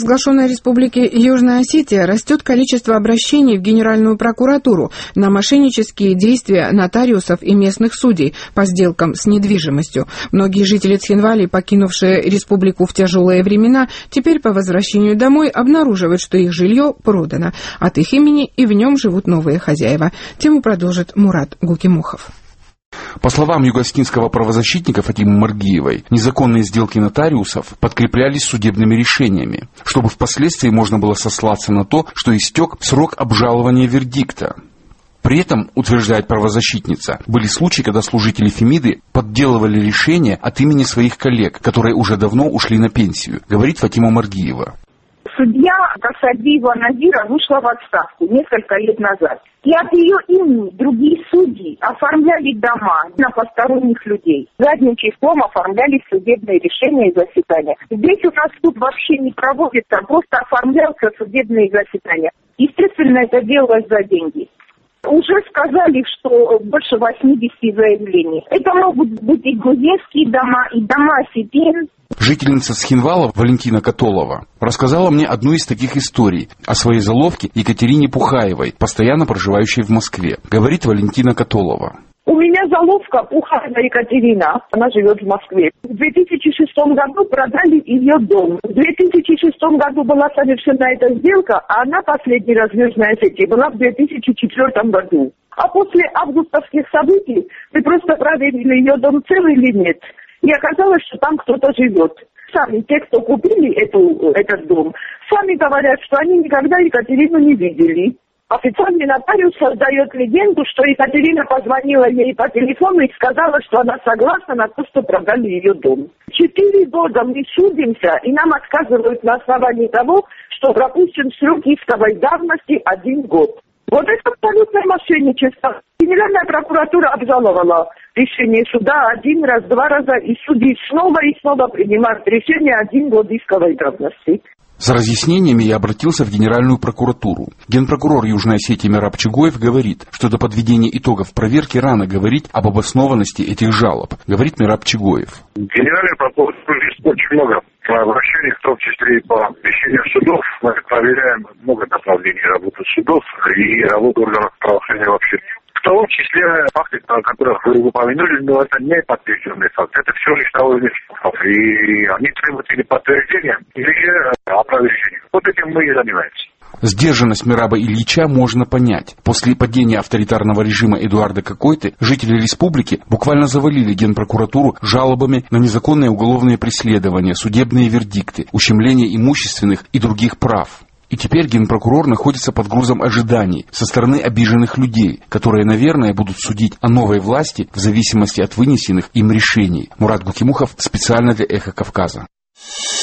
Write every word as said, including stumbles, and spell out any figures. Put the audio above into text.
В разглашенной республике Южная Осетия растет количество обращений в Генеральную прокуратуру на мошеннические действия нотариусов и местных судей по сделкам с недвижимостью. Многие жители Цхинвали, покинувшие республику в тяжелые времена, теперь по возвращению домой обнаруживают, что их жилье продано от их имени и в нем живут новые хозяева. Тему продолжит Мурат Гукимухов. По словам юго-осетинского правозащитника Фатимы Маргиевой, незаконные сделки нотариусов подкреплялись судебными решениями, чтобы впоследствии можно было сослаться на то, что истек срок обжалования вердикта. При этом, утверждает правозащитница, были случаи, когда служители Фемиды подделывали решения от имени своих коллег, которые уже давно ушли на пенсию, говорит Фатима Маргиева. Судья Касадиева Назира вышла в отставку несколько лет назад. И от ее имени другие судьи оформляли дома на посторонних людей. Задним числом оформлялись судебные решения и заседания. Здесь у нас суд вообще не проводится, просто оформлялся судебные заседания. Естественно, это делалось за деньги. Уже сказали, что больше восьмидесяти заявлений. Это могут быть и грузинские дома, и дома осетин. Жительница Цхинвала Валентина Католова рассказала мне одну из таких историй о своей заловке Екатерине Пухаевой, постоянно проживающей в Москве. Говорит Валентина Католова. У меня заловка Пухаева Екатерина, она живет в Москве. В две тысячи шестом году продали ее дом. В две тысячи шестом году была совершена эта сделка, а она последний раз в Южной Осетии была в две тысячи четвёртом году. А после августовских событий мы просто проверили, ее дом целый или нет. И оказалось, что там кто-то живет. Сами те, кто купили эту, этот дом, сами говорят, что они никогда Екатерину не видели. Официальный нотариус создает легенду, что Екатерина позвонила ей по телефону и сказала, что она согласна на то, что продали ее дом. Четыре года мы судимся, и нам отказывают на основании того, что пропущен срок исковой давности один год. Вот это абсолютное мошенничество. Генеральная прокуратура обжаловала решение суда один раз, два раза, и судьи снова и снова принимают решение один год исковой давности. За разъяснениями я обратился в Генеральную прокуратуру. Генпрокурор Южной Осетии Мераб Чигоев говорит, что до подведения итогов проверки рано говорить об обоснованности этих жалоб, говорит Мераб Чигоев. Генеральная прокуратура есть очень много обращений, в том числе и по решениям судов. Мы проверяем много направлений работы судов и работы органов правоохранения вообще. В том числе факты, о которых вы упомянули, но это не подтвержденный факт. Это все лишь того лишь факт. И они требуют или подтверждения, или опровержения. Вот этим мы и занимаемся. Сдержанность Мераба Ильича можно понять. После падения авторитарного режима Эдуарда Какойты жители республики буквально завалили Генпрокуратуру жалобами на незаконные уголовные преследования, судебные вердикты, ущемление имущественных и других прав. И теперь генпрокурор находится под грузом ожиданий со стороны обиженных людей, которые, наверное, будут судить о новой власти в зависимости от вынесенных им решений. Мурат Гукимухов специально для «Эхо Кавказа».